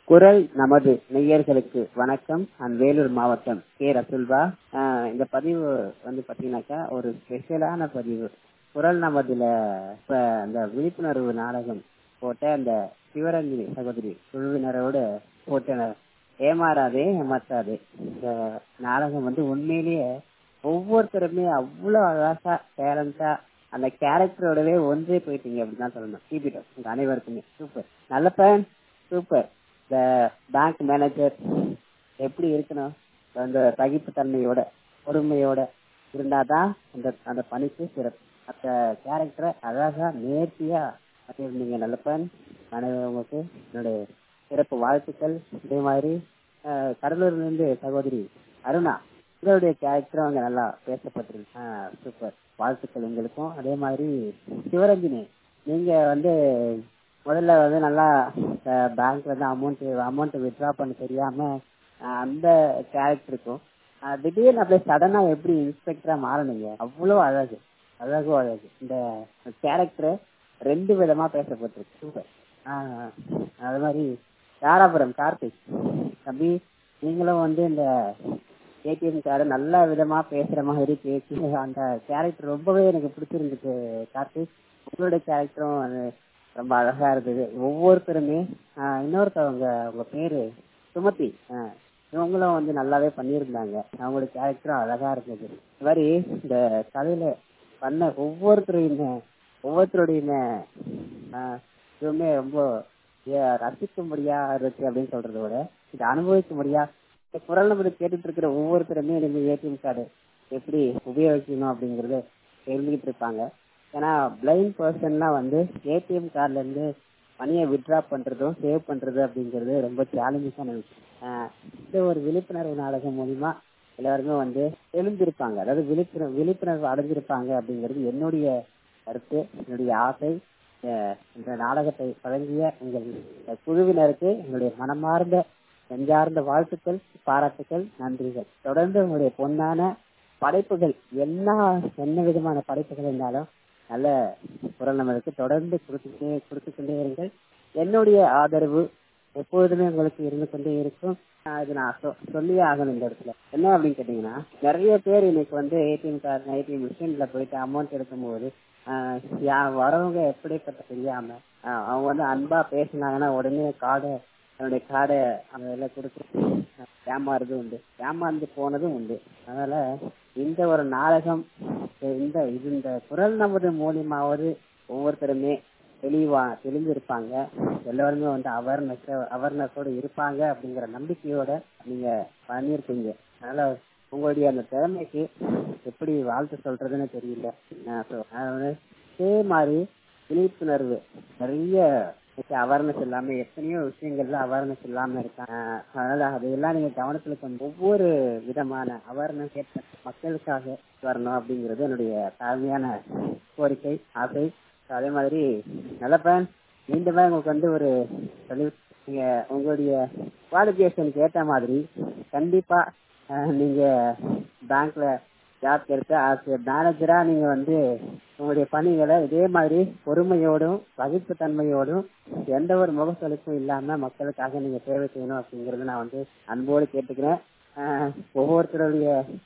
குரல் நமது நேயர்களுக்கு வணக்கம். நான் வேலூர் மாவட்டம் கே ரசுல்வா. இந்த பதிவு வந்து பாத்தீங்கன்னாக்கா ஒரு ஸ்பெஷலான பதிவு. குரல் நமதுல இப்ப அந்த விழிப்புணர்வு நாடகம் போட்ட அந்த சிவரஞ்சனி சகோதரி குழுவினரோட போட்ட ஏமாறாதே ஏமாத்தாதே இந்த நாடகம் வந்து உண்மையிலேயே ஒவ்வொருத்தருமே அவ்வளவு அழகா டேலண்டா அந்த கேரக்டரோடவே ஒன்றே போயிட்டீங்க அப்படின்னு தான் சொல்லணும். கீபிட்டோம் உங்க அனைவருக்குமே சூப்பர். நல்ல பையன், சூப்பர். இந்த பேங்க் மேனேஜர் எப்படி இருக்கணும், அந்த சகிப்புத்தன்மையோட பொறுமையோட இருந்தாதான் அந்த அந்த பணிக்கு சிறப்பு. அந்த கேரக்டரை அழகா நேர்த்தியா பண்ணியிருந்தீங்க. நல்ல பையன். உங்களுக்கு என்னுடைய சிறப்பு வாழ்த்துக்கள். இதே மாதிரி கடலூர்ல இருந்து சகோதரி அருணா, இதோடைய கேரக்டரும் அங்க நல்லா பேசப்பட்டிருக்கு. சூப்பர், வாழ்த்துக்கள் உங்களுக்கும். அதே மாதிரி சிவரஞ்சினி, நீங்க வந்து முதல்ல வந்து நல்லா பேங்க்ல இருந்து அமௌண்ட் வித்ட்ரா பண்ண தெரியாம அந்த கேரக்டருக்கும் திடீர்னு அப்படியே சடனா எப்படி இன்ஸ்பெக்டரா மாறணுங்க, அவ்வளவு அழகு, அழகும் அழகு. இந்த கேரக்டர் ரெண்டு விதமா பேசப்பட்டிருக்கு. சூப்பர். அது மாதிரி தாராபுரம் கார்த்திக் தம்பி, நீங்களும் வந்து இந்த ஏடிஎம் கார்டு நல்ல விதமா பேசுற மாதிரி பேசி அந்த கேரக்டர் ரொம்பவே எனக்கு பிடிச்சிருந்துச்சு. கார்த்திக், உங்களுடைய கேரக்டரும் ரொம்ப அழகா இருந்தது. ஒவ்வொருத்தருமே இன்னொருத்தவங்க உங்க பேரு சுமதி, இவங்களும் வந்து நல்லாவே பண்ணியிருந்தாங்க. அவங்களோட கேரக்டரும் அழகா இருந்தது. இது மாதிரி இந்த கதையில பண்ண ஒவ்வொருத்தருடைய இதுவுமே ரொம்ப ரசிக்கும்படியா இருக்கு அப்படின்னு சொல்றத விட இதை அனுபவிக்கும்படியா குரல் நம்பர் கேட்டுட்டு இருக்கிற ஒவ்வொருத்தருமே நீங்க ஏடிஎம் கார்டு எப்படி உபயோகிக்கணும் அப்படிங்கறத தெரிஞ்சுக்கிட்டு இருப்பாங்க. ஏன்னா பிளைண்ட் பர்சன்லாம் வந்து ஏடிஎம் கார்டுல இருந்து மணியை வித்ட்ரா பண்றதும் சேவ் பண்றது அப்படிங்கிறது ரொம்ப சேலஞ்சிங்கான விஷயம். இந்த ஒரு விழிப்புணர்வு நாடகம் மூலியமா எல்லாருமே வந்து எழுந்திருப்பாங்க, அதாவது விழிப்புணர்வு அடைஞ்சிருப்பாங்க அப்படிங்கிறது என்னுடைய கருத்து, என்னுடைய ஆசை. இந்த நாடகத்தை வழங்கிய எங்கள் குழுவினருக்கு எங்களுடைய மனமார்ந்த நெஞ்சார்ந்த வாழ்த்துக்கள், பாராட்டுக்கள், நன்றிகள். தொடர்ந்து உங்களுடைய பொன்னான படைப்புகள் என்ன விதமான படைப்புகள் இருந்தாலும் நல்ல குரல் நம்மளுக்கு தொடர்ந்து கொடுத்துக்கொண்டே இருங்கள். என்னுடைய ஆதரவு எப்பொழுதுமே உங்களுக்கு இருந்து கொண்டே இருக்கும். இது நான் சொல்லியே ஆகணும் இந்த இடத்துல. என்ன அப்படின்னு கேட்டீங்கன்னா, நிறைய பேர் இன்னைக்கு வந்து ஏடிஎம் மிஷின்ல போயிட்டு அமௌண்ட் எடுக்கும் போது வரவங்க எப்படிப்பட்ட தெரியாம அவங்க வந்து அன்பா பேசினாங்கன்னா உடனே தன்னுடைய கார்டை அவங்க எல்லாம் கொடுத்து ஏமாந்து போனதும் உண்டு. அதனால இந்த ஒரு நாடகம் இந்த குரல் நமது மூலியமாவது ஒவ்வொருத்தருமே தெளிஞ்சிருப்பாங்க. எல்லாருமே வந்து அவேர்னஸோட இருப்பாங்க அப்படிங்கிற நம்பிக்கையோட நீங்க பண்ணிருக்கீங்க. அதனால உங்களுடைய அந்த திறமைக்கு எப்படி வாழ்த்து சொல்றதுன்னு தெரியல. அதே மாதிரி விழிப்புணர்வு நிறைய அவேர்னஸ் இல்லாம எத்தனையோ விஷயங்கள்ல அவேர்னஸ் இல்லாம இருக்காங்க. அதனால அதையெல்லாம் நீங்க கவனத்துல கொண்டு ஒவ்வொரு விதமான அவேர்னஸ் மக்களுக்காக வரணும் அப்படிங்கிறது என்னுடைய தாழ்மையான கோரிக்கை, ஆசை. அதே மாதிரி நல்ல பையன், மீண்டுமே உங்களுக்கு வந்து ஒரு நீங்க உங்களுடைய குவாலிஃபிகேஷனுக்கு ஏற்ற மாதிரி கண்டிப்பா நீங்க பேங்க்ல ஜாப் கிடைச்ச மேனேஜரா நீங்க வந்து உங்களுடைய பணிகளை இதே மாதிரி பொறுமையோடும் சகிப்பு தன்மையோடும் எந்த ஒரு முகசொலிப்பும் இல்லாம மக்களுக்காக நீங்க சேவை செய்யணும் அப்படிங்கறது நான் வந்து அன்போடு கேட்டுக்கிறேன். ஒவ்வொருத்தருடைய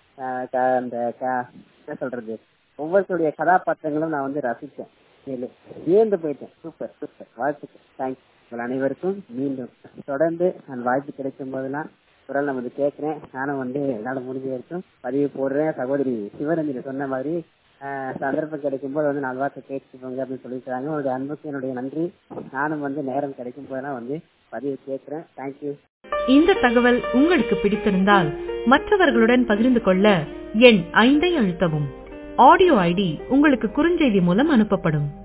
ஒவ்வொருத்தருடைய கதாபாத்திரங்களும் நான் வந்து ரசிச்சேன், வியந்து போயிட்டேன். சூப்பர் சூப்பர், வாழ்த்துக்கள், தேங்க்ஸ். உங்கள் அனைவருக்கும் மீண்டும் தொடர்ந்து நான் வாய்ப்பு கிடைக்கும் போதெல்லாம் குரல் நமது கேட்கிறேன். நானும் வந்து என்னால முடிஞ்ச வரைக்கும் பதிவு போடுறேன். சகோதரி சிவரஞ்சனி சொன்ன மாதிரி சந்தர்ப்பம் கிடைக்கும் போது வந்து 4 வார்த்தை பேசிக்கோங்க அப்படின்னு சொல்லியிருக்காங்க. உங்களுடைய அன்புக்கு என்னுடைய நன்றி. நானும் வந்து நேரம் கிடைக்கும் போதெல்லாம் வந்து பதிவு கேட்கிறேன். தேங்க்யூ. இந்த தகவல் உங்களுக்கு பிடித்திருந்தால் மற்றவர்களுடன் பகிர்ந்து கொள்ள எண் 5 அழுத்தவும். ஆடியோ ஐடி உங்களுக்கு குறுஞ்செய்தி மூலம் அனுப்பப்படும்.